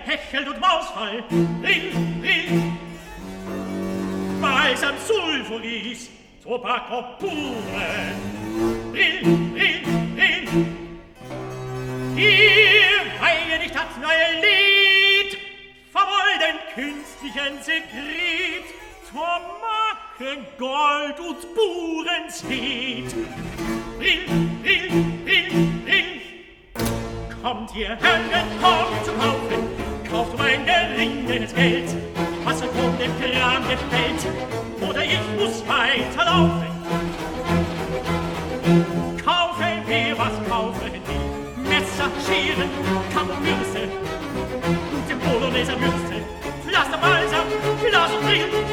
Hecheld und Mausfall, Rill, Rill. Balsam, Sulfuris, Tobacco pure, Rill, Rill, Rill. Ihr weihe nicht das neue Lied, verwolden künstlichen Sekret, Tomaken, Gold und Burenzweet. Rill, Rill, Rill, Rill. Kommt ihr Herren, kommt zu kaufen, kauft mein geringes Geld, was euch um den Kram gefällt, oder ich muss weiterlaufen. Kaufen wir, was kaufen wir, Messer, Scheren, Kamm und Mürze, gute Polonaiser Mürze, Pflaster, Balsam, Glas und Ring,